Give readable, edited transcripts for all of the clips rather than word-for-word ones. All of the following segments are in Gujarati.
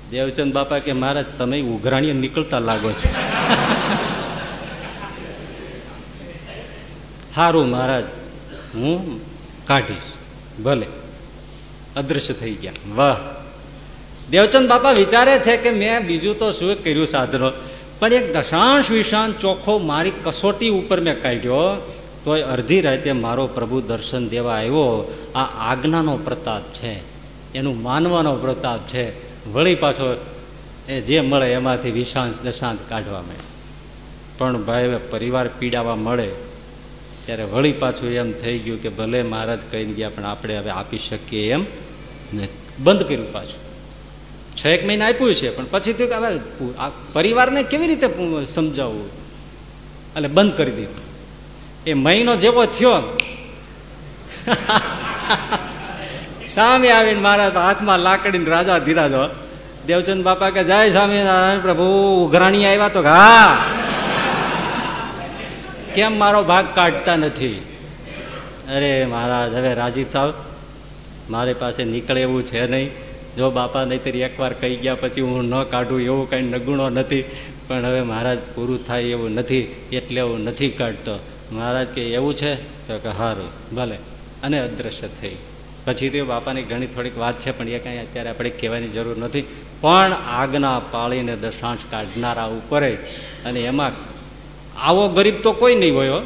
દેવચંદ બાપા કે મહારાજ તમે ઉઘરાણીએ નીકળતા લાગો છો. સારું મહારાજ, હું કાઢીશ. ભલે. અદ્રશ્ય થઈ ગયા. વાહ! દેવચંદ બાપા વિચારે છે કે મેં બીજું તો શું કર્યું સાધનો, પણ એક દશાંશ વિશાંત ચોખ્ખો મારી કસોટી ઉપર મેં કાઢ્યો, તોય અડધી રાતે મારો પ્રભુ દર્શન દેવા આવ્યો. આ આજ્ઞાનો પ્રતાપ છે, એનું માનવાનો પ્રતાપ છે. વળી પાછો એ જે મળે એમાંથી વિશાંત દશાંત કાઢવા મળે. પણ ભાઈ હવે પરિવાર પીડાવા મળે ત્યારે વળી પાછું એમ થઈ ગયું કે ભલે મહારાજ કહીને ગયા પણ આપણે હવે આપી શકીએ એમ નથી. બંધ કર્યું પાછું. 6 મહિના આપ્યું છે, પણ પછી થયું કે હવે આ પરિવારને કેવી રીતે સમજાવવું, એટલે બંધ કરી દીધું. એ મહિનો જેવો થયો સામે આવીને મારા હાથમાં લાકડીને રાજા ધીરાજો. દેવચંદ બાપા કે જય સ્વામિનારાયણ પ્રભુ, ઉઘરાણી આવ્યા? તો હા. કેમ મારો ભાગ કાઢતા નથી? અરે મહારાજ હવે રાજી થાવ, મારી પાસે નીકળે એવું છે નહીં. જો બાપા નહીતર એકવાર કહી ગયા પછી હું ન કાઢું એવું કંઈ નગુણો નથી, પણ હવે મહારાજ પૂરું થાય એવું નથી એટલે હું નથી કાઢતો. મહારાજ કે એવું છે? તો કે સારું ભલે. અને અદ્રશ્ય થઈ. પછી તો બાપાની ઘણી થોડીક વાત છે, પણ એ કાંઈ અત્યારે આપણે કહેવાની જરૂર નથી. પણ આજ્ઞા પાળીને દશાંશ કાઢનારા ઉપર, અને એમાં આવો ગરીબ તો કોઈ નહીં હોય.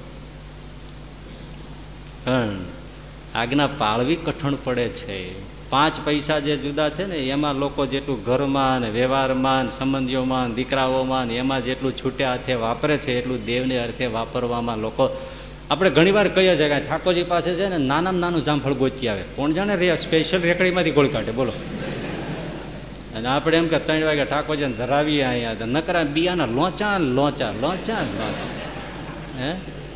પણ આજ્ઞા પાળવી કઠણ પડે છે. 5 પૈસા જે જુદા છે ને એમાં લોકો જેટલું ઘરમાં ને વ્યવહારમાં સંબંધીઓમાં દીકરાઓમાં એમાં જેટલું છૂટ્યા હાથે વાપરે છે એટલું દેવને અર્થે વાપરવામાં લોકો, આપણે ઘણી વાર કહીએ છીએ કે ઠાકોરજી પાસે છે ને નાનામાં નાનું જામફળ ગોચી આવે. કોણ જાણે રે સ્પેશિયલ રેકડીમાંથી ગોળ કાઢે બોલો. અને આપણે એમ કે 3 વાગે ઠાકોરજીને ધરાવીએ અહીંયા નકરા બિયાના લોચા લોચા લોચા લોચા. હે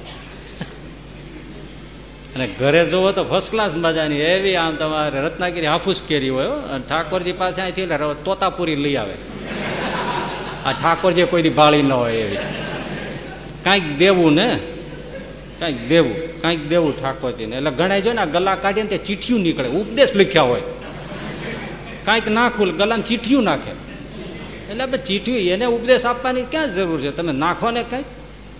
અને ઘરે જોવો તો ફર્સ્ટ ક્લાસ મજાની એવી આમ તમારે રત્નાગીરી હાફૂસ કેરી હોય. અને ઠાકોરજી પાસે અહીંથી તોતાપુરી લઈ આવે. આ ઠાકોરજી કોઈ દી બાળી ન હોય એવી. કાંઈક દેવું ને, કાંઈક દેવું ઠાકોરજીને. એટલે ગણાય જો ને ગલા કાઢીને તે ચીઠિયું નીકળે, ઉપદેશ લખ્યા હોય. કાંઈક નાખવું ગલામાં ચીઠિયું નાખે, એટલે આપણે ચીઠિયું એને ઉપદેશ આપવાની ક્યાં જરૂર છે? તમે નાખો ને કંઈક.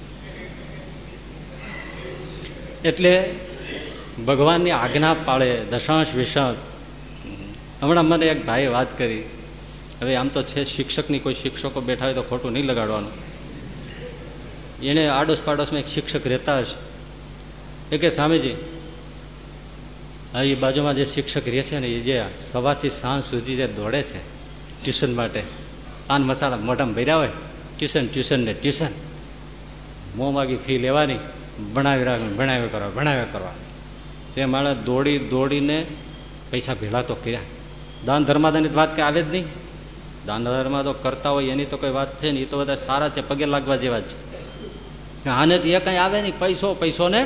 એટલે ભગવાનની આજ્ઞા પાળે દશાંશ વિશાંશ. હમણાં મને એક ભાઈએ વાત કરી, હવે આમ તો છે શિક્ષકની, કોઈ શિક્ષકો બેઠા હોય તો ખોટું નહીં લગાડવાનું. એને આડોશ પાડોશમાં એક શિક્ષક રહેતા હશે. એ કે સ્વામીજી, હા એ બાજુમાં જે શિક્ષક રહે છે ને એ જે સવારથી સાંજ સુધી જે દોડે છે ટ્યુશન માટે, પાન મસાલા મોઢામાં ભર્યા હોય, ટ્યુશન ને ટ્યુશન, મોં માગી ફી લેવાની, ભણાવ્યા કરવા. તે માણસ દોડીને પૈસા ભેળા તો કર્યા. દાન ધર્માદાની વાત કંઈ આવે જ નહીં. દાન ધર્મા તો કરતા હોય એની તો કોઈ વાત છે ને, એ તો બધા સારા છે, પગે લાગવા જેવા જ છે. આને તો એ કંઈ આવે નહીં, પૈસો ને.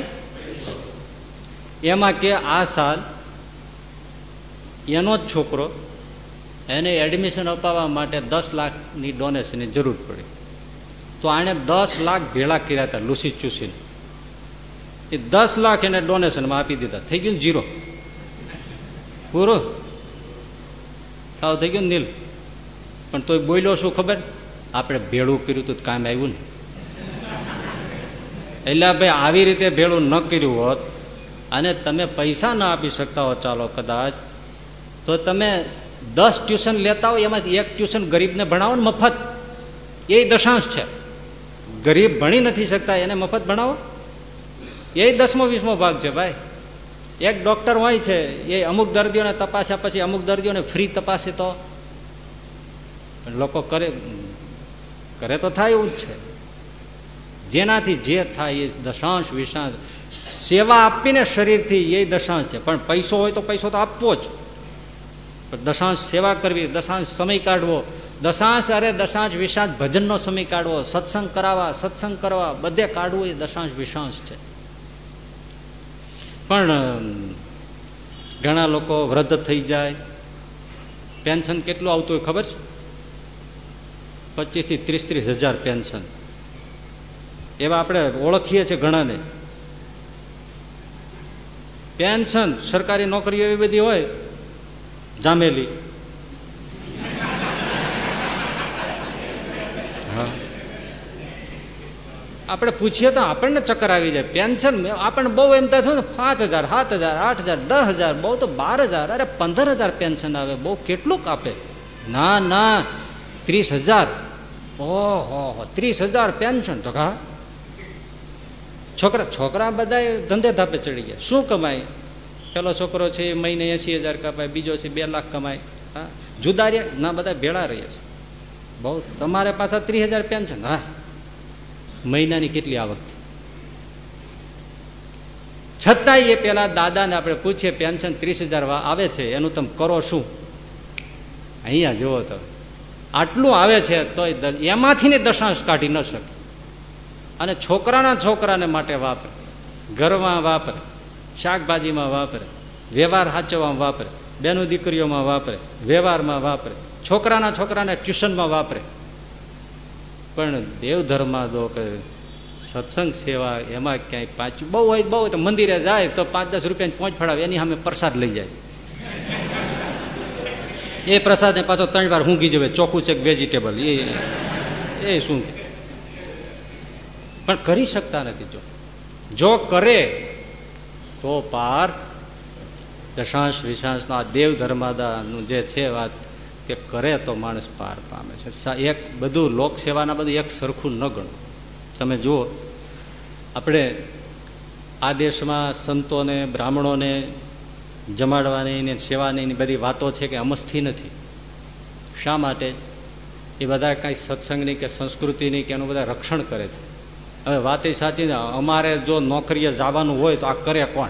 એમાં કે આ સાલ એનો જ છોકરો, એને એડમિશન અપાવવા માટે 10 લાખની ડોનેશનની જરૂર પડી. તો આણે 10 લાખ ભેળા કર્યા હતા લૂસી ચૂસીને. એ 10 લાખ એને ડોનેશનમાં આપી દીધા. થઈ ગયું 0, પૂરો સાવ થઈ ગયું નીલ. પણ તોય બોલ્યો શું ખબર? આપણે ભેળું કર્યું તું કામ આવ્યું ને. એટલે ભાઈ આવી રીતે ભેળું ન કર્યું હોત અને તમે પૈસા ના આપી શકતા હો ચાલો કદાચ, તો તમે 10 ટ્યુશન લેતા હોય એમાંથી 1 ટ્યુશન ગરીબને ભણાવો ને મફત. એ દશાંશ છે. ગરીબ ભણી નથી શકતા એને મફત ભણાવો, એ 10મો 20મો ભાગ છે ભાઈ. એક ડોક્ટર હોય છે એ અમુક દર્દીઓને તપાસ્યા પછી અમુક દર્દીઓને ફ્રી તપાસે તો લોકો કરે તો થાય એવું જ છે. જેનાથી જે થાય એ દશાંશ વિશાંશ. સેવા આપીને શરીરથી એ દશાંશ છે. પણ પૈસો હોય તો પૈસો તો આપવો જ, પણ દશાંશ સેવા કરવી, દશાંશ સમય કાઢવો, દશાંશ વિશાંશ ભજનનો સમય કાઢવો, સત્સંગ કરવા બધે કાઢવું એ દશાંશ વિશાંશ છે. પણ ઘણા લોકો વૃદ્ધ થઈ જાય, પેન્શન કેટલું આવતું હોય ખબર છે? 25 થી 30 હજાર પેન્શન. એવા આપણે ઓળખીએ છીએ ઘણાને. પેન્શન સરકારી નોકરીઓ એવી બધી હોય જામેલી, આપણે પૂછીએ તો આપણને ચક્કર આવી જાય. પેન્શન આપણને બહુ એમ થાય ને 5,000, 7,000, 8,000, 10,000, બહુ તો 12,000, અરે 15,000 પેન્શન આવે, બહુ કેટલું આપે? ના 30,000. ઓહો 30,000 પેન્શન તો હા. છોકરા બધા ધંધે ધાપે ચડી ગયા. શું કમાય? પેલો છોકરો છે મહિને 80,000 કમાય, બીજો છે 2 લાખ કમાય. હા, જુદા રહ્યા ના, બધા ભેળા રહીએ છે. બહુ તમારે પાછા 30,000 પેન્શન. હા, મહિનાની કેટલી આવક થઈ? છતાંય એ પેલા દાદાને આપણે પૂછીએ પેન્શન 30,000 આવે છે, એનું તમે કરો શું? અહીંયા જુઓ તો આટલું આવે છે તો એમાંથી ને દશાંશ કાઢી ન શકે. અને છોકરાને માટે વાપરે, ઘરમાં વાપરે, શાકભાજીમાં વાપરે, વ્યવહાર સાચવવામાં વાપરે, બેનું દીકરીઓમાં વાપરે, વ્યવહારમાં વાપરે, છોકરાને ટ્યુશનમાં વાપરે. પણ દેવધર્મમાં દો કે સત્સંગ સેવા એમાં ક્યાંય પાછું બહુ હોય તો મંદિરે જાય તો 5-10 રૂપિયાની પહોંચ ફળાવે, એની સામે પ્રસાદ લઈ જાય. એ પ્રસાદ ને પાછો 3 વાર ઊંઘી જવે, ચોખ્ખું છે વેજીટેબલ, એ શું કે પણ કરી શકતા નથી. જો કરે તો પાર દશાંશ વિશાંશનો આ દેવ ધર્માદાનું જે છે વાત કે કરે તો માણસ પાર પામે છે. એક બધું લોકસેવાના બધું એક સરખું ન ગણો. તમે જુઓ આપણે આ દેશમાં સંતોને બ્રાહ્મણોને જમાડવાની ને સેવાની બધી વાતો છે કે અમસ્થી નથી. શા માટે? એ બધા કાંઈ સત્સંગની કે સંસ્કૃતિની કે એનું બધા રક્ષણ કરે છે. હવે વાત એ સાચી ને, અમારે જો નોકરીએ જવાનું હોય તો આ કરે કોણ?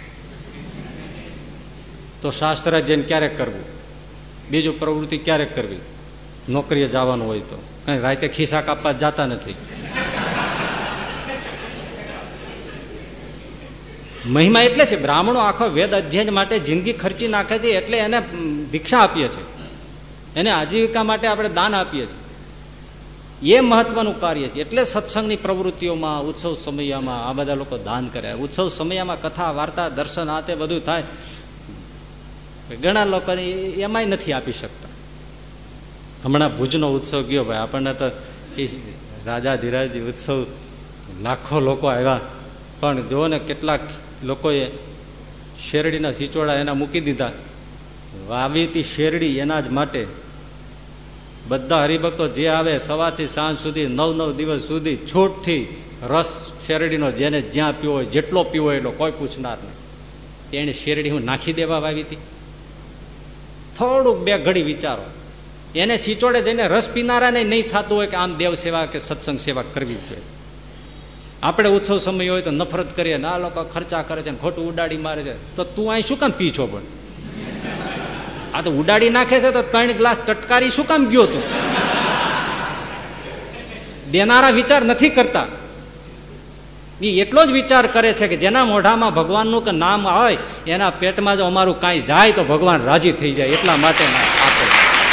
તો શાસ્ત્ર જઈને ક્યારેક કરવું, બીજું પ્રવૃત્તિ ક્યારેક કરવી. નોકરીએ જવાનું હોય તો કઈ રાતે ખિસ્સા કાપવા જતા નથી. મહિમા એટલે છે બ્રાહ્મણો આખો વેદ અધ્યયન માટે જિંદગી ખર્ચી નાખે છે, એટલે એને ભિક્ષા આપીએ છીએ, એને આજીવિકા માટે આપણે દાન આપીએ છીએ. એ મહત્વનું કાર્ય છે. એટલે સત્સંગની પ્રવૃત્તિઓમાં ઉત્સવ સમયમાં આ બધા લોકો દાન કરે. ઉત્સવ સમયમાં કથા વાર્તા દર્શન આ તે બધું થાય. ઘણા લોકો એમાંય નથી આપી શકતા. હમણાં ભુજનો ઉત્સવ ગયો ભાઈ, આપણને તો રાજાધિરાજ ઉત્સવ લાખો લોકો આવ્યા, પણ જુઓ ને કેટલાક લોકોએ શેરડીના સિચોડા એના મૂકી દીધા. વાવી હતી શેરડી એના જ માટે. બધા હરિભક્તો જે આવે સવારથી સાંજ સુધી 9 દિવસ સુધી છૂટથી રસ શેરડીનો જેને જ્યાં પીવો હોય, જેટલો પીવો એટલો, કોઈ પૂછનાર નહીં. તેને શેરડી હું નાખી દેવા વાવી હતી? થોડુંક 2 ઘડી વિચારો. એને સિચોડે જઈને રસ પીનારાને નહીં થતું હોય કે આમ દેવ સેવા કે સત્સંગ સેવા કરવી જ જોઈએ. આપણે ઉત્સવ સમય હોય તો નફરત કરીએ ને આ લોકો ખર્ચા કરે છે, ખોટું ઉડાડી મારે છે, તો તું અહીં શું કામ પી છો? પણ આ તો ઉડાડી નાખે છે તો 3 ગ્લાસ ટટકારી શું કામ ગયો તું? દેનારા વિચાર નથી કરતા. એ એટલો જ વિચાર કરે છે કે જેના મોઢામાં ભગવાનનું કે નામ હોય એના પેટમાં જો અમારું કાંઈ જાય તો ભગવાન રાજી થઈ જાય, એટલા માટે આપે.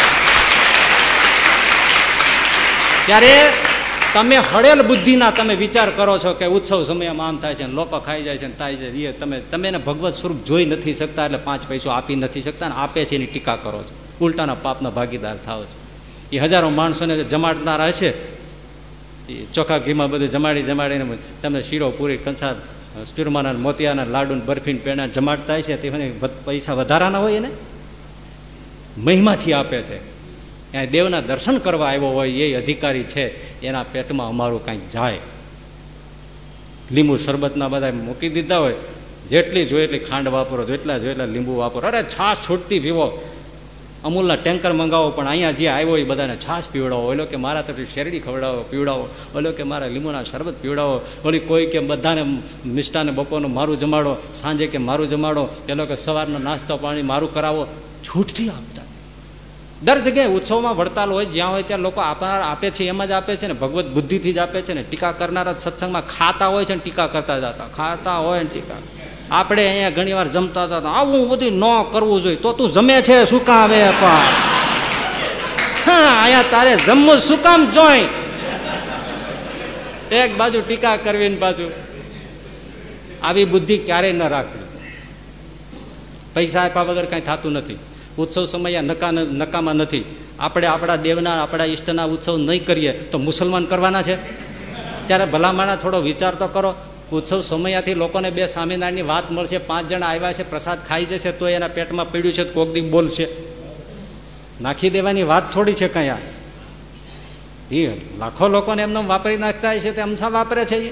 ત્યારે તમે હળેલ બુદ્ધિના તમે વિચાર કરો છો કે ઉત્સવ સમયમાં આમ થાય છે, લોકો ખાઈ જાય છે ને થાય છે. તમે એને ભગવત સ્વરૂપ જોઈ નથી શકતા, એટલે 5 પૈસો આપી નથી શકતા, ને આપે છે એની ટીકા કરો છો, ઉલટાના પાપના ભાગીદાર થાવ છો. એ હજારો માણસોને જમાડનારા હશે, એ ચોખા ઘીમાં બધું જમાડીને તમને શીરો પૂરી કંસાર ચૂરમાના મોતિયાના લાડુ બરફીન પેણા જમાડતા હશે, તે પૈસા વધારાના હોય એને મહિમાથી આપે છે. ત્યાં દેવના દર્શન કરવા આવ્યો હોય એ અધિકારી છે, એના પેટમાં અમારું કાંઈક જાય. લીંબુ શરબતના બધા મૂકી દીધા હોય, જેટલી જોઈએ એટલી ખાંડ વાપરો, જેટલા જોઈએ એટલા લીંબુ વાપરો. અરે છાશ છૂટતી પીવો, અમૂલના ટેન્કર મંગાવો, પણ અહીંયા જે આવ્યો એ બધાને છાશ પીવડાવો. ઓલો કે મારા તરફથી શેરડી પીવડાવો, ઓલો કે મારા લીંબુના શરબત પીવડાવો, ઓલી કોઈ કે બધાને મિષ્ટાને બપોરનું મારું જમાડો, સાંજે કે મારું જમાડો, પેલો કે સવારનો નાસ્તો પાણી મારું કરાવો. છૂટથી આપતા. દર જગ્યાએ ઉત્સવમાં વડતાલ હોય, જ્યાં હોય ત્યાં લોકો આપે છે, એમ જ આપે છે ને, ભગવત બુદ્ધિથી જ આપે છે ને. ટીકા કરનારા સત્સંગમાં ખાતા હોય છે ને ટીકા કરતા જતા, ખાતા હોય ને ટીકા. આપણે અહીંયા ઘણી વાર જમતા હતા, આવું બધું ન કરવું જોઈએ. તો તું જમે છે શું કામ? હા, અહીંયા તારે જમવું શું કામ જોઈ? એક બાજુ ટીકા કરવી ને પાછું આવી બુદ્ધિ ક્યારેય ન રાખવી. પૈસા આપ્યા વગર કઈ થતું નથી. ઉત્સવ સમય નકામા નથી. આપણે આપણા દેવના આપણા ઈષ્ટના ઉત્સવ નહીં કરીએ તો મુસલમાન કરવાના છે? ત્યારે ભલામણા થોડો વિચાર તો કરો. ઉત્સવ સમયથી લોકોને બે સ્વામિનારાયણની વાત મળશે, 5 જણા આવ્યા છે, પ્રસાદ ખાઈ જશે, તો એના પેટમાં પડ્યું છે, કોક દી બોલશે. નાખી દેવાની વાત થોડી છે કઈ. એ લાખો લોકોને એમને વાપરી નાખતા છે, તે અમસા વાપરે છે.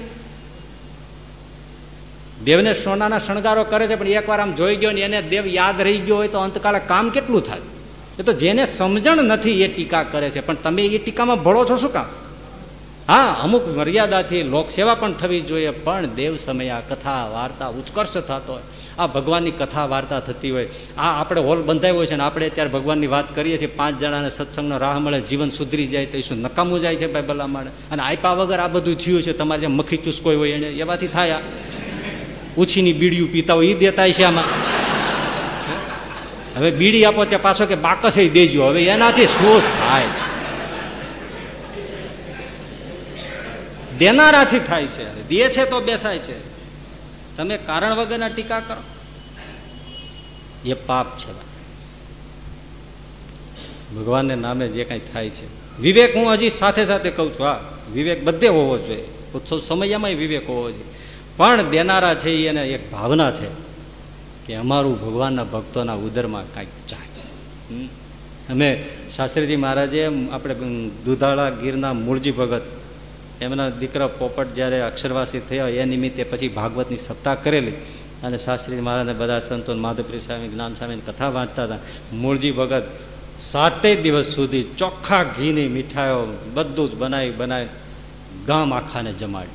દેવને સોનાના શણગારો કરે છે, પણ એકવાર આમ જોઈ ગયો ને એને દેવ યાદ રહી ગયો હોય તો અંતકાળે કામ કેટલું થાય. એ તો જેને સમજણ નથી એ ટીકા કરે છે, પણ તમે એ ટીકામાં ભળો છો શું કામ? હા, અમુક મર્યાદાથી લોકસેવા પણ થવી જોઈએ, પણ દેવ સમય આ કથા વાર્તા ઉત્કર્ષ થતો હોય, આ ભગવાનની કથા વાર્તા થતી હોય, આ આપણે હોલ બંધાવ્યો છે ને આપણે અત્યારે ભગવાનની વાત કરીએ છીએ, 5 જણાને સત્સંગનો રાહ મળે, જીવન સુધરી જાય તો શું નકામું જાય છે ભાઈ ભલા માણે? અને આપ્યા વગર આ બધું થયું છે. તમારે જેમ મખી ચૂસકોઈ હોય એને એવાથી થાય. ઉછીની બીડીયું પીતા હોય એ દેતા છે આમાં. હવે બીડી આપો ત્યાં પાછો કે બાકસ દેજો, હવે એનાથી શું થાય? દેનારાથી થાય છે, દે છે તો બેસાય છે. તમે કારણ વગરના ટીકા કરો એ પાપ છે. ભગવાનને નામે જે કઈ થાય છે, વિવેક હું હજી સાથે સાથે કઉ છું. હા, વિવેક બધે હોવો જોઈએ, ઉત્સવ સમયમાં વિવેક હોવો જોઈએ, પણ દેનારા છે એને એક ભાવના છે કે અમારું ભગવાનના ભક્તોના ઉદરમાં કાંઈક જાય. અમે શાસ્ત્રીજી મહારાજે આપણે દુધાળા ગીરના મૂળજી ભગત એમના દીકરા પોપટ જ્યારે અક્ષરવાસી થયા એ નિમિત્તે પછી ભાગવતની સપ્તાહ કરેલી, અને શાસ્ત્રીજી મહારાજને બધા સંતો માધવપ્રિય સ્વામી, જ્ઞાન સ્વામીની કથા વાંચતા હતા. મૂળજી ભગત 7 દિવસ સુધી ચોખ્ખા ઘીની મીઠાઈઓ બધું જ બનાવી ગામ આખાને જમાડી.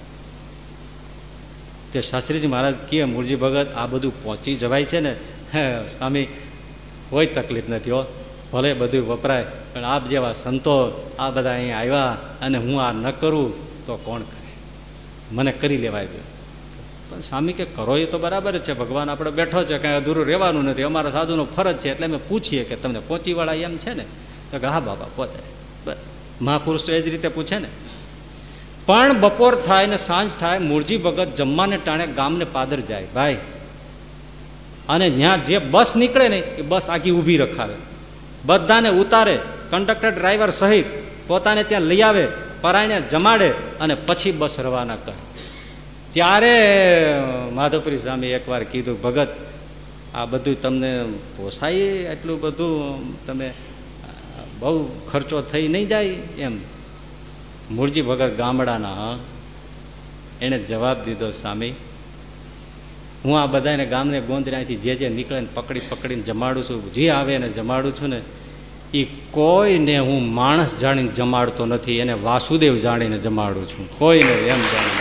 તે શાસ્ત્રીજી મહારાજ કહે, મૂળજી ભગત આ બધું પહોંચી જવાય છે ને? સ્વામી કોઈ તકલીફ નથી હો, ભલે બધું વપરાય, પણ આપ જેવા સંતો આ બધા અહીંયા આવ્યા અને હું આ ન કરું તો કોણ કરે? મને કરી લેવાય દે. પણ સ્વામી કે કરો એ તો બરાબર જ છે, ભગવાન આપણે બેઠો છે, કાંઈ અધૂરું રહેવાનું નથી, અમારા સાધુનો ફરજ છે, એટલે અમે પૂછીએ કે તમને પહોંચી વળાય એમ છે ને? તો કે હા બાબા પહોંચે છે. બસ મહાપુરુષ તો એ જ રીતે પૂછે ને. પણ બપોર થાય ને સાંજ થાય, મૂળજી ભગત જમવાને ટાણે ગામને પાદર જાય ભાઈ, અને ત્યાં જે બસ નીકળે ને એ બસ આખી ઊભી રખાવે, બધાને ઉતારે, કંડક્ટર ડ્રાઈવર સહિત પોતાને ત્યાં લઈ આવે, પરાયણે જમાડે અને પછી બસ રવાના કરે. ત્યારે માધવપુરી સ્વામી એકવાર કીધું, ભગત આ બધું તમને પોસાય? એટલું બધું તમે બહુ ખર્ચો થઈ નહીં જાય એમ? મૂળજી ભગત ગામડાના, એને જવાબ દીધો, સ્વામી હું આ બધાને ગામને ગોંદરાથી જે નીકળે ને પકડીને જમાડું છું, જે આવે એને જમાડું છું ને, એ કોઈને હું માણસ જાણીને જમાડતો નથી, એને વાસુદેવ જાણીને જમાડું છું, કોઈને એમ જાણીને.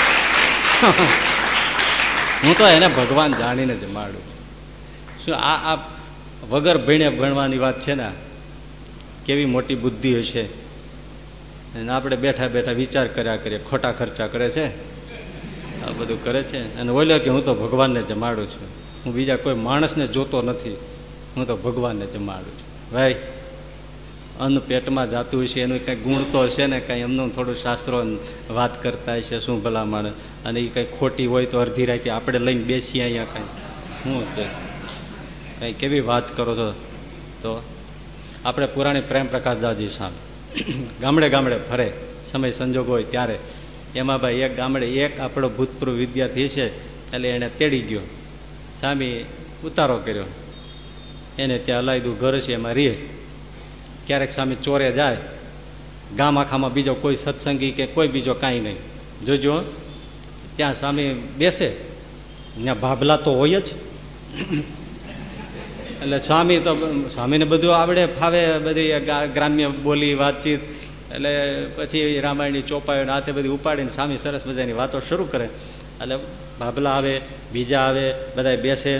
હું તો એને ભગવાન જાણીને જમાડું છું. શું આ વગર ભણવાની વાત છે ને? કેવી મોટી બુદ્ધિ હશે. અને આપણે બેઠા બેઠા વિચાર કર્યા કરીએ, ખોટા ખર્ચા કરે છે, આ બધું કરે છે. અને બોલ્યો કે હું તો ભગવાનને જમાડું છું, હું બીજા કોઈ માણસને જોતો નથી, હું તો ભગવાનને જમાડું છું. ભાઈ અન્ન પેટમાં જાતું હશે, એનું કંઈ ગુણ તો હશે ને, કંઈ એમનું થોડું શાસ્ત્રો વાત કરતા હશે, શું ભલા માણે. અને એ કંઈ ખોટી હોય તો અડધી રાતે આપણે લઈને બેસીએ અહીંયા, કાંઈ હું કંઈ કેવી વાત કરો છો? તો આપણે પુરાણી પ્રેમ પ્રકાશ દાસજી સાહેબ ગામડે ગામડે ફરે, સમય સંજોગ હોય ત્યારે. એમાં ભાઈ એક ગામડે એક આપણો ભૂતપૂર્વ વિદ્યાર્થી છે, એટલે એને તેડી ગયો, સ્વામી ઉતારો કર્યો, એને ત્યાં અલાયદું ઘર છે એમાં રહે. ક્યારેક સ્વામી ચોરે જાય, ગામ આખામાં બીજો કોઈ સત્સંગી કે કોઈ બીજો કાંઈ નહીં, જોજો ત્યાં સ્વામી બેસે, ત્યાં ભાભલા તો હોય જ. એટલે સ્વામી તો સ્વામીને બધું આવડે ફાવે, બધી ગ્રામ્ય બોલી વાતચીત, એટલે પછી રામાયણની ચોપાઈઓ હાથે બધી ઉપાડીને સ્વામી સરસ મજાની વાતો શરૂ કરે. એટલે ભાભલા આવે, બીજા આવે, બધા બેસે.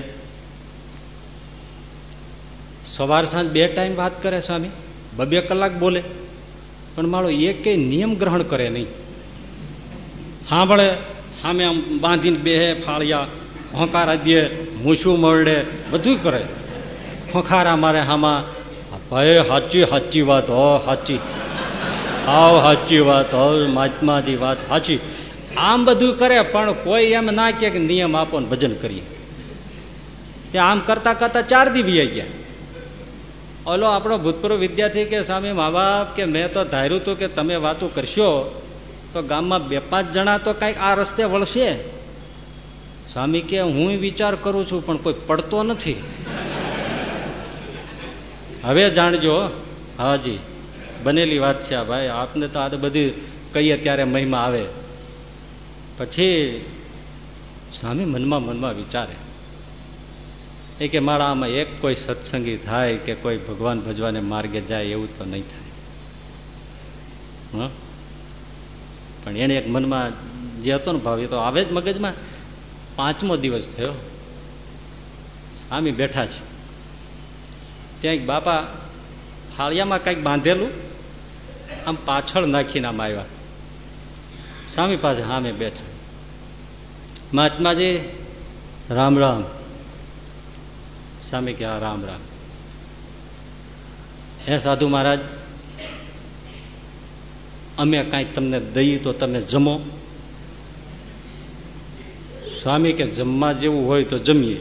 સવાર સાંજ 2 ટાઈમ વાત કરે સ્વામી, 2 કલાક બોલે, પણ મારો એક કઈ નિયમ ગ્રહણ કરે નહીં. સાંભળે, સામે આમ બાંધીને બેહે, ફાળિયા હોંકારા દે, મૂછું મરડે, બધું કરે, ખોખારા મારે હામાં. ભાઈ સાચી વાત હો, સાચી હાવ સાચી વાત હો, મહાત્માજી વાત સાચી, આમ બધું કરે. પણ કોઈ એમ ના કે નિયમ આપો ને ભજન કરીએ. ત્યાં આમ કરતા કરતા 4 દી વી ગયા. ઓલો આપણો ભૂતપૂર્વ વિદ્યાર્થી કે સ્વામી મા બાપ કે મેં તો ધાર્યું હતું કે તમે વાતો કરશો તો ગામમાં 2-5 જણા તો કંઈક આ રસ્તે વળશે. સ્વામી કે હું વિચાર કરું છું પણ કોઈ પડતો નથી. હવે જાણજો, હાજી બનેલી વાત છે આ ભાઈ, આપને તો આ બધી કહીએ ત્યારે મહિમા આવે. પછી સ્વામી મનમાં વિચારે એ કે મારા આમાં એક કોઈ સત્સંગી થાય કે કોઈ ભગવાન ભજવાને માર્ગે જાય એવું તો નહીં થાય. પણ એને એક મનમાં જે હતો ને ભાવ એ તો આવે જ મગજમાં. 5મો દિવસ થયો, સ્વામી બેઠા છે ત્યાં એક બાપા ફાળિયામાં કંઈક બાંધેલું આમ પાછળ નાખીને આમ આવ્યા. સ્વામી પાસે હા મેં બેઠા. મહાત્માજી રામ રામ. સ્વામી કે હા રામ રામ. હે સાધુ મહારાજ, અમે કાંઈ તમને દઈએ તો તમે જમો. સ્વામી કે જમવા જેવું હોય તો જમીએ.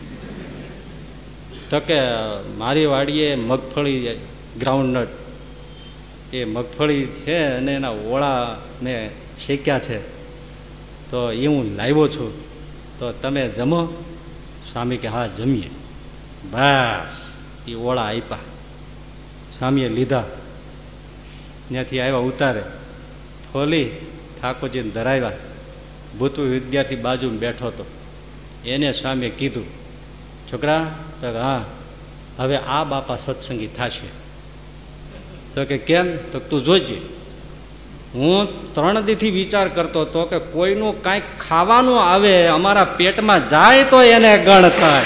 તો કે મારી વાડીએ મગફળી ગ્રાઉન્ડનટ એ મગફળી છે અને એના ઓળા મેં શેક્યા છે તો એ હું લાવ્યો છું, તો તમે જમો. સ્વામી કે હા જમીએ. બસ એ ઓળા આપ્યા, સ્વામીએ લીધા. ત્યાંથી આવ્યા ઉતારે, ફોલી ઠાકોરજીને ધરાવ્યા. ભૂતપૂર્વ વિદ્યાર્થી બાજુમાં બેઠો હતો, એને સ્વામીએ કીધું છોકરા, તો હા હવે આ બાપા સત્સંગી થશે. તો કે કેમ? તો તું જોજે, હું 3 દીથી વિચાર કરતો હતો કે કોઈનું કાંઈક ખાવાનું આવે અમારા પેટમાં જાય તો એને ગણ થાય.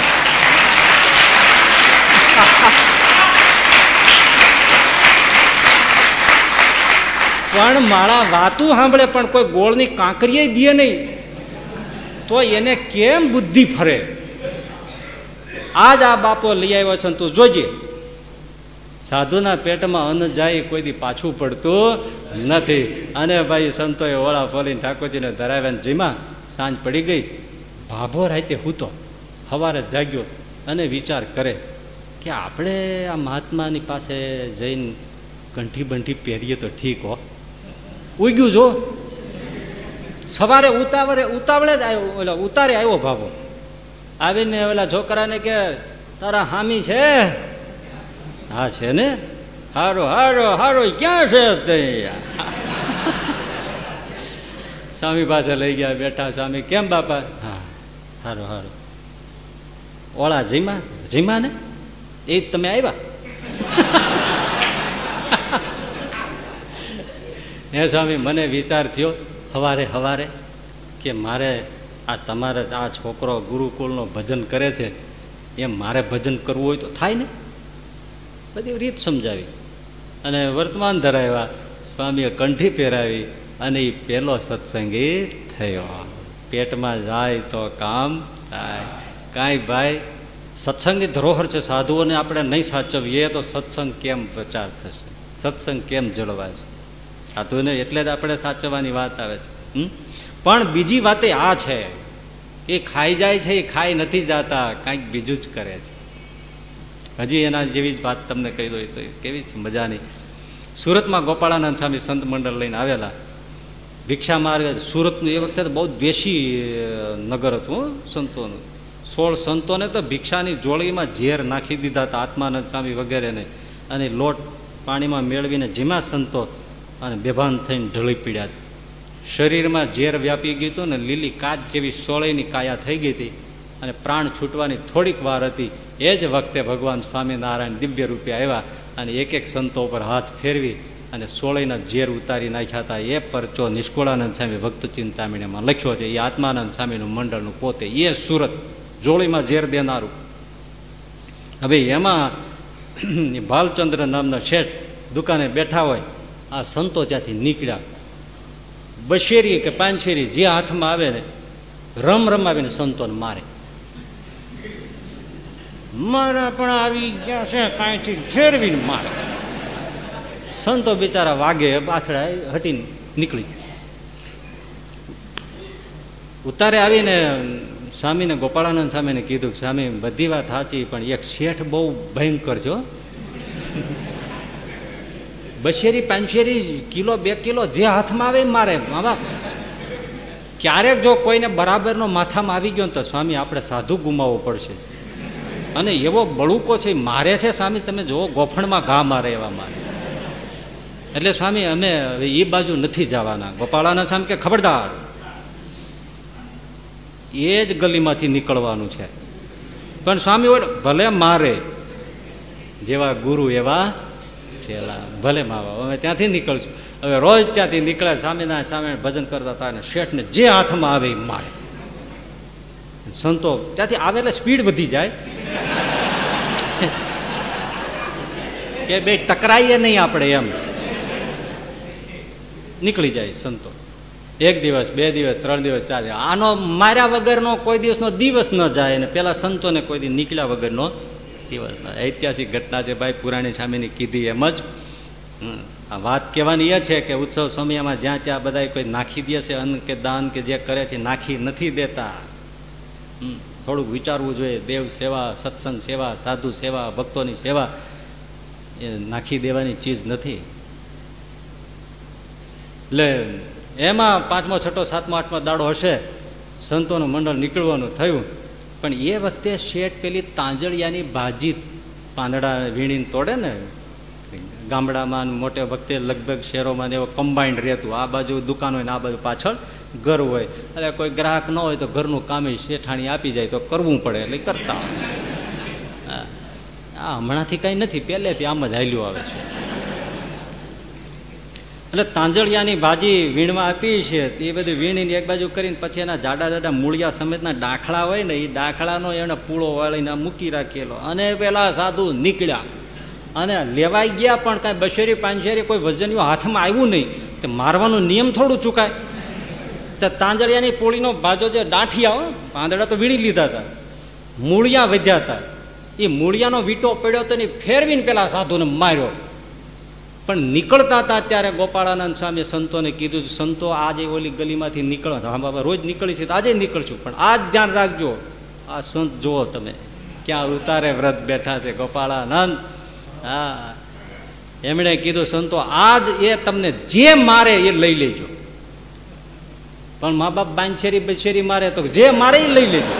પણ મારા વાતું સાંભળે પણ કોઈ ગોળની કાંકરીએ દે નહીં તો એને કેમ બુદ્ધિ ફરે? આજ આ બાપો લઈ આવ્યો છે તું જોજે. સાધુના પેટમાં અન્ન જાય કોઈ દી પાછું પડતું નથી. અને ભાઈ સંતોએ ઓળા ફોલીને ઠાકોરજીને ધરાવ્યા જીમાં. સાંજ પડી ગઈ, ભાભો રાતે હૂતો, સવારે જાગ્યો અને વિચાર કરે કે આપણે આ મહાત્માની પાસે જઈને કંઠી બંઠી પહેરીએ તો ઠીક હો. ઉગ્યું જો, સવારે ઉતાવળે જ આવ્યો, ઓલા ઉતારે આવ્યો ભાભો. આવીને ઓલા છોકરાને કે તારા હામી છે? હા છે ને. હારો હારો હારો ક્યાં છે તે? સ્વામી પાસે લઈ ગયા, બેઠા. સ્વામી કેમ બાપા? હા હારો હારો. ઓળા જીમા ને એ તમે આવ્યા? હે સ્વામી મને વિચાર થયો હવારે કે મારે આ તમારે આ છોકરો ગુરુકુળનો ભજન કરે છે એમ મારે ભજન કરવું હોય તો થાય ને. બધી રીત સમજાવી અને વર્તમાન ધરાવ્યા. સ્વામીએ કંઠી પહેરાવી અને એ પહેલો સત્સંગી થયો. પેટમાં જાય તો કામ થાય. કાંઈ ભાઈ સત્સંગી ધરોહર છે. સાધુઓને આપણે નહીં સાચવીએ તો સત્સંગ કેમ પ્રચાર થશે? સત્સંગ કેમ જળવાશે? સાધુને એટલે જ આપણે સાચવવાની વાત આવે છે. પણ બીજી વાત આ છે કે ખાઈ જાય છે, એ ખાઈ નથી જતા, કાંઈક બીજું જ કરે છે. હજી એના જેવી જ વાત તમને કહી દો તો કેવી છે મજાની. સુરતમાં ગોપાળાનંદ સ્વામી સંત મંડળ લઈને આવેલા. ભિક્ષા માર્ગ સુરતનું એ વખતે બહુ દ્વેષી નગર હતું સંતોનું. 16 સંતોને તો ભિક્ષાની જોડીમાં ઝેર નાખી દીધા હતા, આત્માનંદ સ્વામી વગેરેને. અને લોટ પાણીમાં મેળવીને જેમાં સંતો અને બેભાન થઈને ઢળી પીડ્યા હતા. શરીરમાં ઝેર વ્યાપી ગયું હતું ને લીલી કાચ જેવી સોળેની કાયા થઈ ગઈ હતી અને પ્રાણ છૂટવાની થોડીક વાર હતી. એ જ વખતે ભગવાન સ્વામિનારાયણ દિવ્ય રૂપે આવ્યા અને એક સંતો પર હાથ ફેરવી અને સોળેના ઝેર ઉતારી નાખ્યા હતા. એ પરચો નિષ્કુળાનંદ સ્વામી ભક્ત ચિંતામણીમાં લખ્યો છે. એ આત્માનંદ સ્વામીનું મંડળનું પોતે એ સુરત જોડીમાં ઝેર દેનારું. હવે એમાં ભાલચંદ્ર નામના શેઠ દુકાને બેઠા હોય. આ સંતો ત્યાંથી નીકળ્યા. બશેરી કે પાંચેરી જે હાથમાં આવે ને રમાવીને સંતોને મારે. મારા પણ આવી ગયા છે કાંઈથી ફેરવીને મારે. સંતો બિચારા વાગે પાછળ હટીને નીકળી જાય. ઉતારે આવીને સ્વામીને ગોપાળાનંદ સ્વામીને કીધું કે સ્વામી બધી વાત સાચી પણ એક શેઠ બહુ ભયંકર છે. બશેરી પાંચેરી કિલો 2 કિલો જે હાથમાં આવે મારે. મા બાપ ક્યારેક જો કોઈને બરાબરનો માથામાં આવી ગયો ને તો સ્વામી આપણે સાધુ ગુમાવવો પડશે. અને એવો બળુકો છે મારે છે સ્વામી, તમે જુઓ ગોફણમાં ઘા મારે એવા મારે. એટલે સ્વામી અમે એ બાજુ નથી જવાના. ગોપાળાના સ્વામી કે ખબરદાર, એ જ ગલીમાંથી નીકળવાનું છે. પણ સ્વામી ભલે મારે, જેવા ગુરુ એવા ચેલા, ભલે માવા, અમે ત્યાંથી નીકળશું. હવે રોજ ત્યાંથી નીકળે, સ્વામિનારાયણ સ્વામિનારાયણ ભજન કરતા હતા, અને શેઠને જે હાથમાં આવે એ મારે. સંતો ત્યાંથી આવે એટલે સ્પીડ વધી જાય કે બે ટકરાઈએ નહીં આપણે, એમ નીકળી જાય સંતો. 1 દિવસ 2 દિવસ 3 દિવસ 4 દિવસ આનો માર્યા વગરનો કોઈ દિવસનો દિવસ ન જાય, અને પેલા સંતોને કોઈ દિવસ નીકળ્યા વગરનો દિવસ ના. ઐતિહાસિક ઘટના છે ભાઈ, પુરાણી સ્વામીની કીધી એમ જ. આ વાત કહેવાની એ છે કે ઉત્સવ સમયમાં જ્યાં ત્યાં બધા કોઈ નાખી દે છે અન્ન કે દાન કે જે કરે છે, નાખી નથી દેતા. થોડુંક વિચારવું જોઈએ. દેવ સેવા, સત્સંગ સેવા, સાધુ સેવા, ભક્તોની સેવા એ નાખી દેવાની ચીજ નથી. એટલે એમાં 5મો 6મો 7મો 8મો દાડો હશે, સંતોનું મંડળ નીકળવાનું થયું. પણ એ વખતે શેઠ પેલી તાંજળિયાની ભાજી પાંદડા વીણીને તોડે ને, ગામડામાં મોટે વખતે લગભગ શહેરોમાં એવો કમ્બાઇન્ડ રહેતું. આ બાજુ દુકાન હોય ને આ બાજુ પાછળ ઘર હોય. એટલે કોઈ ગ્રાહક ન હોય તો ઘરનું કામ શેઠાણી આપી જાય તો કરવું પડે, એટલે કરતા. આ હમણાંથી કંઈ નથી, પહેલેથી આમ જ હાલ્યું આવે છે. એટલે તાંજળિયાની ભાજી વીણવા આપી છે, એ બધું વીણીને એક બાજુ કરીને પછી એના જાડા જાડા મૂળિયા સમેતના ડાખલા હોય ને, એ ડાખલાનો એને પૂળો વાળીને મૂકી રાખેલો. અને પેલા સાધુ નીકળ્યા અને લેવાઈ ગયા, પણ કાંઈ બશેરી પાંચેરી કોઈ વજનિયું હાથમાં આવ્યું નહીં. તે મારવાનો નિયમ થોડું ચૂકાય. તો તાંજળિયાની પોળીનો ભાજો જે ડાઠિયા, પાંદડા તો વીણી લીધા હતા, મૂળિયા વધ્યા હતા, એ મૂળિયાનો વીટો પડ્યો તો ને ફેરવીને પેલા સાધુને માર્યો. પણ નીકળતા હતા ત્યારે ગોપાળાનંદ સ્વામી સંતોને કીધું, સંતો આજે ઓલી ગલીમાંથી નીકળવા, હા બાબા રોજ નીકળી છે તો આજે નીકળશું, પણ આજ ધ્યાન રાખજો. આ સંત જુઓ તમે ક્યાં ઉતારે વ્રત બેઠા છે ગોપાળાનંદ. હા, એમણે કીધું સંતો આજ એ તમને જે મારે એ લઈ લેજો. પણ મા બાપ બાંછેરી બછેરી મારે તો જે મારે એ લઈ લેજો.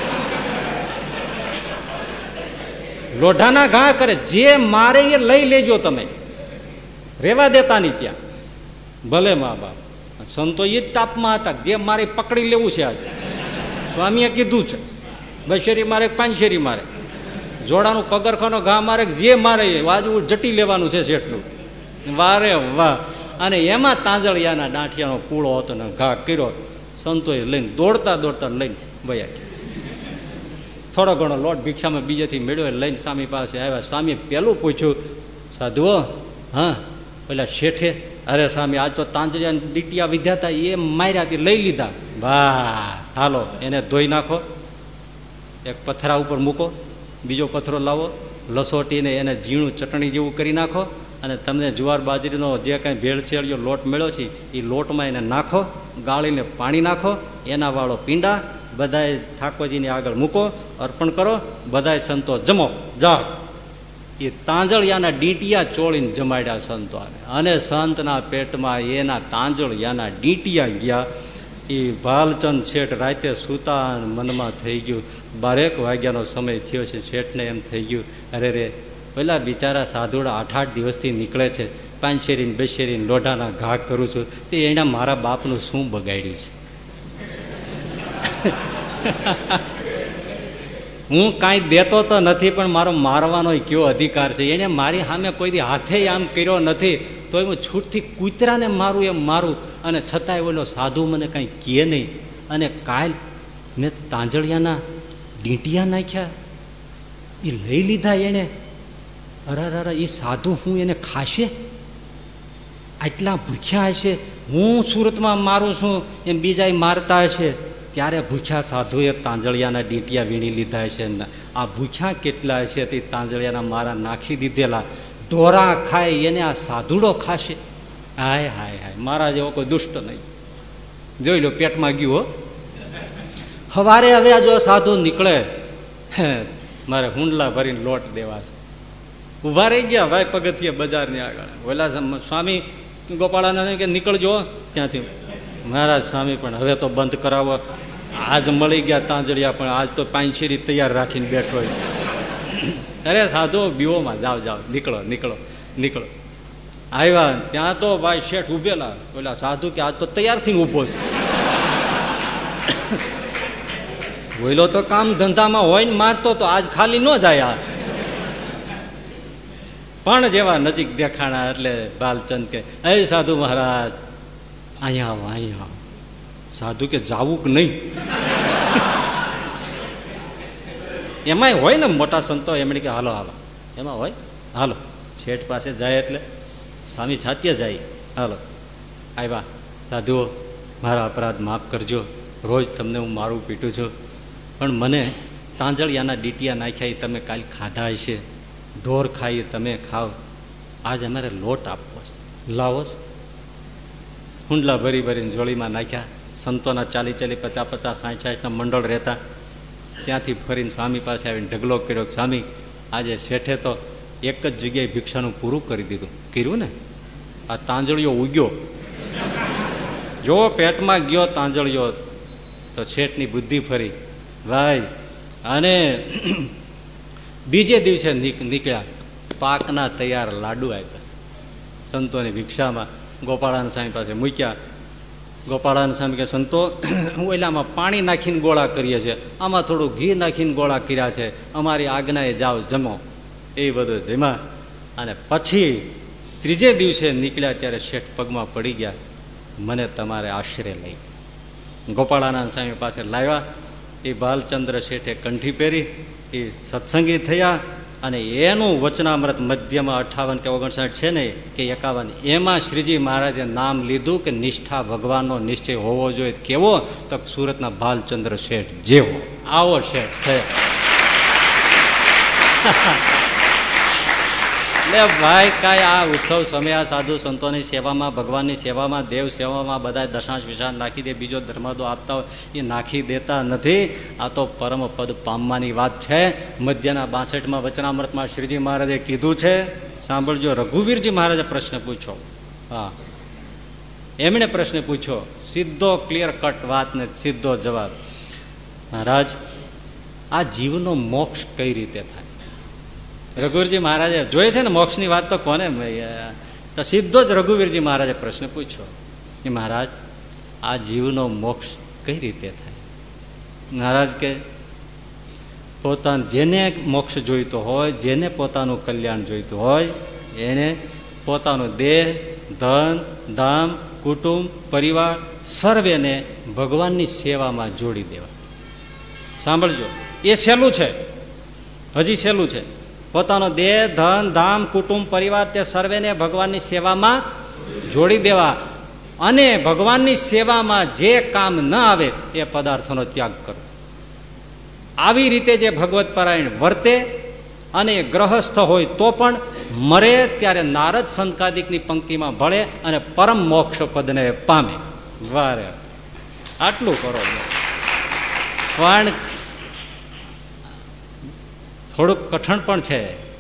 લોઢાના ઘા કરે, જે મારે એ લઈ લેજો, તમે રેવા દેતા નહીં ત્યાં. ભલે મા બાપ. સંતો એ જ તાપમાં હતા, જે મારે પકડી લેવું છે આજે. સ્વામીએ કીધું છે બશેરી મારે પાંચેરી મારે, જોડાનું પગરખાનો ઘા મારે, જે મારે આજુ જટી લેવાનું છે શેઠનું. વારે વાહ. અને એમાં તાંજળિયાના ડાંઠિયાનો પૂળો હતો ને ઘા કર્યો. સંતોએ લઈને દોડતા દોડતા લઈને વયા ગયા. થોડો ઘણો લોટ ભિક્ષામાં બીજેથી મેળવ્યો, લઈને સ્વામી પાસે આવ્યા. સ્વામીએ પેલું પૂછ્યું, સાધુઓ હા પેલા શેઠે, અરે સ્વામી આજ તો તાંજળિયા ડીટિયા વિધ્યા હતા, એ માર્યાથી લઈ લીધા. બસ હાલો એને ધોઈ નાખો, એક પથરા ઉપર મૂકો, બીજો પથરો લાવો, લસોટીને એને ઝીણું ચટણી જેવું કરી નાખો, અને તમને જુવાર બાજરીનો જે કાંઈ ભેળસેળિયો લોટ મળ્યો છે એ લોટમાં એને નાખો, ગાળીને પાણી નાખો, એના વાળો પીંડા બધાએ ઠાકોરજીની આગળ મૂકો, અર્પણ કરો, બધાએ સંતો જમો જાઓ. એ તાંજળિયાના ડીંટિયા ચોળીને જમાડ્યા સંતોને, અને સંતના પેટમાં એના તાંજળિયાના ડીંટિયા ગયા. એ ભાલચંદ શેઠ રાતે સૂતા, મનમાં થઈ ગયું 12 વાગ્યાનો સમય થયો છે. શેઠને એમ થઈ ગયું, અરે રે પેલા બિચારા સાધુડા 8-8 દિવસથી નીકળે છે, પાંચેરીને બેશેરીને લોઢાના ઘા કરું છું, તે એના મારા બાપનું શું બગાડ્યું છે. હું કાંઈ દેતો તો નથી, પણ મારો મારવાનો કયો અધિકાર છે? એને મારી સામે કોઈ દી હાથે આમ કર્યો નથી, તો હું છૂટથી કૂતરાને મારું એમ મારું, અને છતાંય ઓલો સાધુ મને કાંઈ કહે નહીં. અને કાલ મેં તાંજળિયાના ડીંટિયા નાખ્યા, એ લઈ લીધા એણે. અરે એ સાધુ હું એને ખાશે? આટલા ભૂખ્યા હશે, હું સુરતમાં મારું છું એમ બીજા મારતા હશે, ત્યારે ભૂખ્યા સાધુએ તાંજળિયાના ડીંટિયા વીણી લીધા હશે. આ ભૂખ્યા કેટલા હશે તે તાંજળિયાના મારા નાખી દીધેલા, ઢોરા ખાય એને આ સાધુડો ખાશે. હાય હાય હાય, મારા જેવો કોઈ દુષ્ટ નહીં. જોઈ લો પેટમાં ગયું હો. સવારે હવે જો સાધુ નીકળે, મારે હુંડલા ભરીને લોટ દેવા છે, ઉભા રહી ગયા ભાઈ પગથિયે બજારની આગળ. ઓલા સ્વામી ગોપાળાનંદ કે નીકળજો ત્યાંથી. મહારાજ સ્વામી પણ હવે તો બંધ કરાવો, આજ મળી ગયા તાંજળિયા, પણ આજ તો પાંચીરી તૈયાર રાખીને બેઠો. અરે સાધુ બીઓમાં જાઓ જાઓ, નીકળો નીકળો નીકળો. આવ્યા ત્યાં તો ભાઈ શેઠ ઉભેલા. ઓલા સાધુ કે આજ તો તૈયાર થઈને ઉભો છે. બોલો તો કામ ધંધામાં હોય ને મારતો તો આજ ખાલી ન જાય. પણ જેવા નજીક દેખાણા એટલે બાલચંદ કે એ સાધુ મહારાજ અહીંયા આવો અહીંયા આવો. સાધુ કે જાવું કે નહીં? એમાંય હોય ને મોટા સંતો, એમણે કે હાલો હાલો, એમાં હોય હાલો. શેઠ પાસે જાય એટલે સ્વામી છાતીએ જાય. હાલો આવ્યા. સાધુઓ મારા અપરાધ માફ કરજો, રોજ તમને હું મારું પીટું છું, પણ મને તાંજળિયાના ડીટિયા નાખ્યા તમે કાલ ખાધા હશે, ઢોર ખાઈ તમે ખાઓ, આજ અમારે લોટ આપવો છે, લાવો છો. હુંડલા ભરી ભરીને જોડીમાં નાખ્યા. સંતોના 40-50, 60-60ના મંડળ રહેતા. ત્યાંથી ફરીને સ્વામી પાસે આવીને ઢગલો કર્યો. સ્વામી આજે શેઠે તો એક જ જગ્યાએ ભિક્ષાનું પૂરું કરી દીધું. કર્યું ને? આ તાંજળિયો ઉગ્યો, જો પેટમાં ગયો તાંજળિયો તો શેઠની બુદ્ધિ ફરી ભાઈ. અને બીજે દિવસે નીકળ્યા, પાકના તૈયાર લાડુ આપ્યા સંતોની ભિક્ષામાં. ગોપાળાનંદ સ્વામી પાસે મૂક્યા. ગોપાળાનંદ સ્વામી કે સંતો ઓલામાં પાણી નાખીને ગોળા કરીએ છીએ, આમાં થોડું ઘી નાખીને ગોળા કર્યા છે, અમારી આજ્ઞાએ જાઓ જમો. એ બધું જમ્યા. અને પછી ત્રીજે દિવસે નીકળ્યા ત્યારે શેઠ પગમાં પડી ગયા, મને તમારે આશરે લઈ. ગોપાળાનંદ સ્વામી પાસે લાવ્યા. એ બાલચંદ્ર શેઠે કંઠી પહેરી, એ સત્સંગી થયા. અને એનું વચનામૃત મધ્યમાં 58 કે 59 છે ને કે 51, એમાં શ્રીજી મહારાજે નામ લીધું કે નિષ્ઠા ભગવાનનો નિશ્ચય હોવો જોઈએ. કેવો? તો સુરતના બાલચંદ્ર શેઠ જેવો, આવો શેઠ છે. એટલે ભાઈ કાંઈ આ ઉત્સવ સમય આ સાધુ સંતોની સેવામાં, ભગવાનની સેવામાં, દેવ સેવામાં બધા દશાંશ વિશાંશ નાખી દે, બીજો ધર્માદો આપતા હોય એ નાખી દેતા નથી. આ તો પરમ પદ પામવાની વાત છે. મધ્યના 62માં વચનામૃતમાં શ્રીજી મહારાજે કીધું છે, સાંભળજો. રઘુવીરજી મહારાજે પ્રશ્ન પૂછ્યો. હા, એમણે પ્રશ્ન પૂછ્યો, સીધો ક્લિયર કટ વાત ને સીધો જવાબ. મહારાજ આ જીવનો મોક્ષ કઈ રીતે થાય? રઘુવીરજી મહારાજે જોઈએ છે ને મોક્ષની વાત તો કોને, તો સીધો જ રઘુવીરજી મહારાજે પ્રશ્ન પૂછ્યો કે મહારાજ આ જીવનો મોક્ષ કઈ રીતે થાય? મહારાજ કે જેને મોક્ષ જોઈતો હોય, જેને પોતાનું કલ્યાણ જોઈતું હોય, એને પોતાનો દેહ, ધન, ધામ, કુટુંબ, પરિવાર સર્વેને ભગવાનની સેવામાં જોડી દેવા. સાંભળજો, એ સહેલું છે, હજી સહેલું છે. પોતાનો દેહ, ધન, ધામ, કુટુંબ, પરિવાર તે સર્વેને ભગવાનની સેવામાં જોડી દેવા. અને ભગવાનની સેવામાં જે કામ ન આવે એ પદાર્થોનો ત્યાગ કરો. આવી રીતે જે ભગવત પરાયણ વર્તે અને ગ્રહસ્થ હોય તો પણ મરે ત્યારે નારદ સંકાદિકની પંક્તિમાં ભળે અને પરમ મોક્ષ પદને પામે. વારે આટલું કરો. પણ થોડુંક કઠણ પણ છે.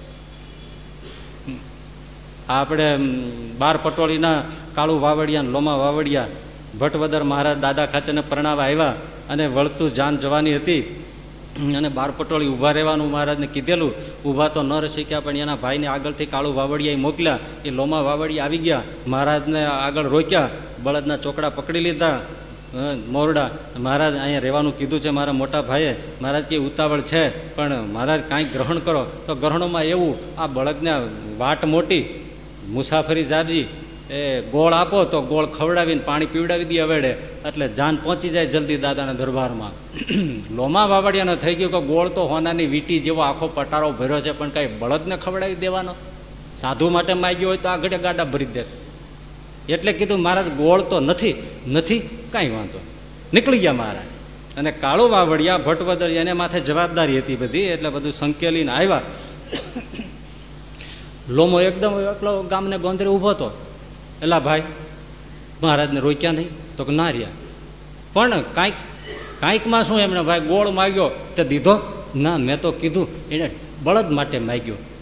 આપણે 12 પટોળીના કાળુ વાવડિયા, લોમા વાવડિયા, ભટ્ટવદર મહારાજ દાદા ખાચરને પરણાવા આવ્યા અને વળતું જાન જવાની હતી અને 12 પટોળી ઊભા રહેવાનું મહારાજને કીધેલું. ઊભા તો ન રહી શક્યા, પણ એના ભાઈને આગળથી કાળુ વાવડિયા મોકલ્યા. એ લોમા વાવડિયા આવી ગયા, મહારાજને આગળ રોક્યા, બળદના ચોકડા પકડી લીધા, મોરડા. મહારાજ અહીંયા રહેવાનું કીધું છે મારા મોટા ભાઈએ. મહારાજ કે ઉતાવળ છે પણ મહારાજ કાંઈક ગ્રહણ કરો. તો ગ્રહણોમાં એવું, આ બળદને વાટ મોટી, મુસાફરી જાજી, એ ગોળ આપો તો ગોળ ખવડાવીને પાણી પીવડાવી દે અવેડે, એટલે જાન પહોંચી જાય જલ્દી દાદાના દરબારમાં. લોમા વાવડિયાનો થઈ ગયો કે ગોળ તો હોનાની વીટી જેવો આખો પટારો ભર્યો છે, પણ કાંઈ બળદને ખવડાવી દેવાનો? સાધુ માટે માગ્યો હોય તો આગળ ગાડા ભરી દે. એટલે કીધું મહારાજ ગોળ તો નથી, કાંઈ વાંધો. નીકળી ગયા મહારાજ. અને કાળુ વાવડિયા, ભટ્ટવદર, એને માથે જવાબદારી હતી બધી, એટલે બધું સંકેલીને આવ્યા. લોમો એકદમ એકલો ગામને ગોંદરે ઊભો હતો. એલા ભાઈ, મહારાજને રોક્યા નહીં? તો કે ના રહ્યા. પણ કાંઈકમાં શું એમણે ભાઈ ગોળ માગ્યો તે દીધો? ના, મેં તો કીધું એને બળદ માટે માગ્યો.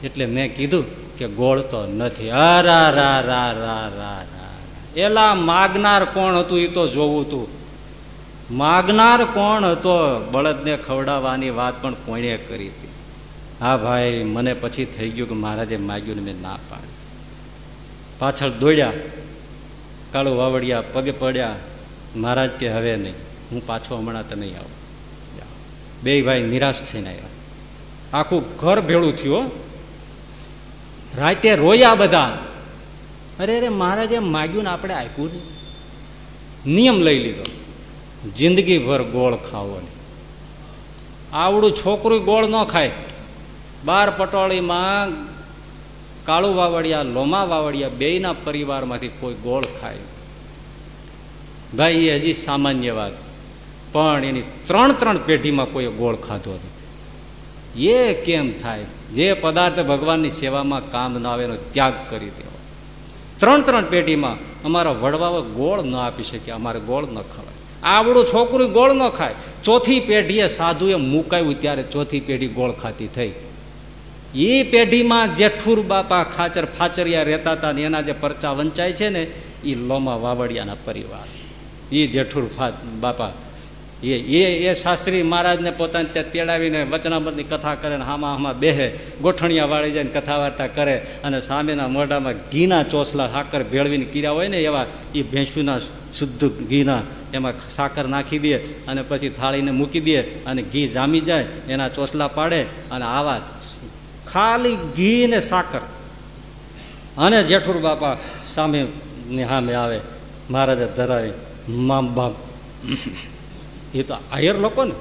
એટલે મેં કીધું કે ગોળ તો નથી. અરા રા રા રા રા રા, એલા માગનાર કોણ હતું એ તો જોવું તું. માગનાર કોણ હતો? બળદને ખવડાવવાની વાત પણ કોણે કરી હતી? હા ભાઈ, મને પછી થઈ ગયું કે મહારાજે માગ્યું ને મેં ના પાડી. પાછળ દોડ્યા, કાળુ વાવડિયા પગે પડ્યા. મહારાજ કે હવે નહીં, હું પાછો હમણાં તો નહીં આવું. બે ભાઈ નિરાશ થઈને આવ્યા. આખું ઘર ભેળું થયું. રાતે રોયા બધા. અરે અરે, મહારાજે માગ્યું ને આપણે આપ્યું નહીં. નિયમ લઈ લીધો, જિંદગીભર ગોળ ખાવો નહીં. આવડું છોકરું ગોળ ન ખાય. 12 પટોળીમાં કાળુ વાવડિયા, લોમા વાવડિયા બેયના પરિવારમાંથી કોઈ ગોળ ખાય. ભાઈ એ હજી સામાન્ય વાત, પણ એની 3 પેઢીમાં કોઈ ગોળ ખાધો નથી. એ કેમ થાય? જે પદાર્થ ભગવાનની સેવામાં કામ ના આવે એનો ત્યાગ કરી દેવો. 3 પેઢીમાં અમારા વડવાઓ ગોળ ન આપી શક્યા, અમારે ગોળ ન ખવાય. આવડું છોકરું ગોળ ન ખાય. 4થી પેઢીએ સાધુએ મુકાયું ત્યારે 4થી પેઢી ગોળ ખાતી થઈ. એ પેઢીમાં જેઠુર બાપા ખાચર ફાચરિયા રહેતા હતા ને એના જે પરચા વંચાય છે ને એ લોમા વાવડિયાના પરિવાર. એ જેઠુર બાપા એ શાસ્ત્રી મહારાજને પોતાને ત્યાં તેડાવીને વચનામૃતની કથા કરે ને હામાં બેહે, ગોઠણિયા વાળી જાય ને કથા વાર્તા કરે અને સામેના મોઢામાં ઘીના ચોસલા સાકર ભેળવીને કીર્યા હોય ને એવા એ ભેંસુના શુદ્ધ ઘીના એમાં સાકર નાખી દે અને પછી થાળીને મૂકી દે અને ઘી જામી જાય, એના ચોસલા પાડે અને આવા ખાલી ઘી ને સાકર. અને જેઠુર બાપા સામે આવે, મહારાજે ધરાવી મામ બાપ. એ તો આયર લોકો ને,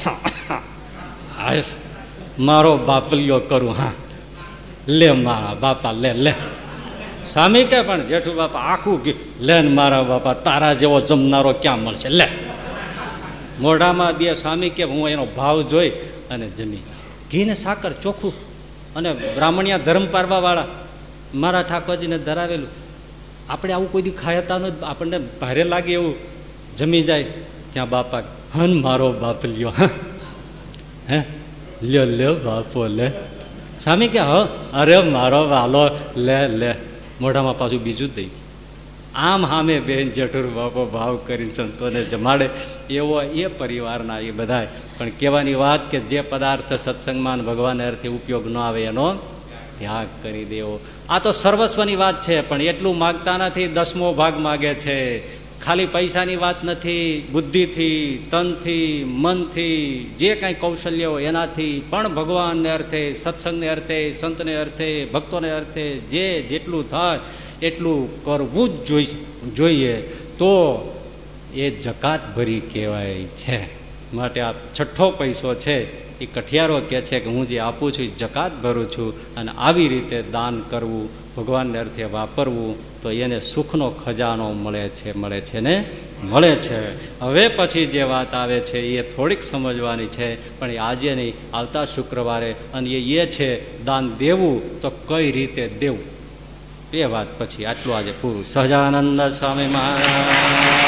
મારો બાપલિયો કરું. હા લે મારા બાપા, લે લે. સ્વામી કે પણ જેઠુ બાપા આખું ઘી લે ને મારા બાપા, તારા જેવો જમનારો ક્યાં મળશે, લે. મોઢામાં દે. સ્વામી કે હું એનો ભાવ જોઈ અને જમી. ઘી ને સાકર ચોખ્ખું અને બ્રાહ્મણિયા ધર્મ પારવા વાળા મારા ઠાકોરજીને ધરાવેલું. આપણે આવું કોઈ દી ખાયતા નથી, આપણને ભારે લાગે એવું જમી જાય. ત્યાં બાપા હન મારો બાપ લ્યો, હે લ્યો લ્યો બાપો લે. સ્વામી કે હ અરે મારો વાલો લે લે. મોઢામાં પાછું બીજું જ દઈ. આમ હામે બેન જેઠુર બાપો ભાવ કરી સંતોને જમાડે એવો એ પરિવારના એ બધા. પણ કહેવાની વાત કે જે પદાર્થ સત્સંગમાં ભગવાન અર્થે ઉપયોગ ન આવે એનો ત્યાગ કરી દેવો. આ તો સર્વસ્વની વાત છે, પણ એટલું માગતા નથી. 10મો ભાગ માગે છે. ખાલી પૈસાની વાત નથી, બુદ્ધિથી, તનથી, મનથી, જે કાંઈ કૌશલ્ય હોય એનાથી પણ ભગવાનને અર્થે, સત્સંગને અર્થે, સંતને અર્થે, ભક્તોને અર્થે જે જેટલું થાય એટલું કરવું જ જોઈએ. તો એ જકાત ભરી કહેવાય છે. માટે આ 6ઠ્ઠો પૈસો છે એ કઠિયારો કહે છે કે હું જે આપું છું એ જકાત ભરું છું. અને આવી રીતે દાન કરવું, ભગવાનને અર્થે વાપરવું, તો એને સુખનો ખજાનો મળે છે ને મળે છે. હવે પછી જે વાત આવે છે એ થોડીક સમજવાની છે, પણ એ આજે નહીં, આવતા શુક્રવારે. અને એ છે દાન દેવું તો કઈ રીતે દેવું, એ વાત પછી. આટલું આજે પૂરું. સહજાનંદ સ્વામી મહારાજ.